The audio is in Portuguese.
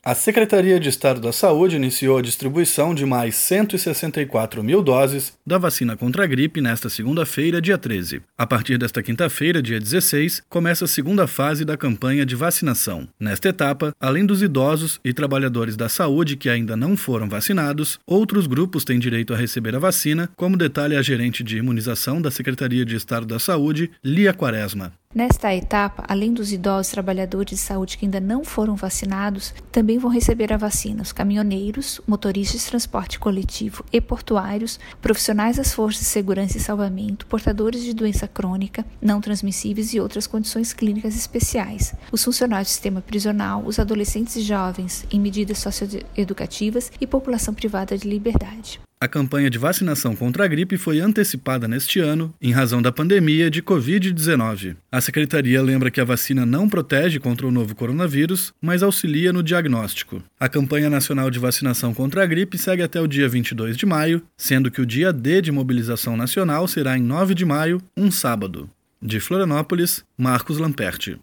A Secretaria de Estado da Saúde iniciou a distribuição de mais 164 mil doses da vacina contra a gripe nesta segunda-feira, dia 13. A partir desta quinta-feira, dia 16, começa a segunda fase da campanha de vacinação. Nesta etapa, além dos idosos e trabalhadores da saúde que ainda não foram vacinados, outros grupos têm direito a receber a vacina, como detalha a gerente de imunização da Secretaria de Estado da Saúde, Lia Quaresma. Nesta etapa, além dos idosos trabalhadores de saúde que ainda não foram vacinados, também vão receber a vacina os caminhoneiros, motoristas de transporte coletivo e portuários, profissionais das forças de segurança e salvamento, portadores de doença crônica, não transmissíveis e outras condições clínicas especiais, os funcionários do sistema prisional, os adolescentes e jovens em medidas socioeducativas e população privada de liberdade. A campanha de vacinação contra a gripe foi antecipada neste ano, em razão da pandemia de Covid-19. A Secretaria lembra que a vacina não protege contra o novo coronavírus, mas auxilia no diagnóstico. A campanha nacional de vacinação contra a gripe segue até o dia 22 de maio, sendo que o dia D de mobilização nacional será em 9 de maio, um sábado. De Florianópolis, Marcos Lamperti.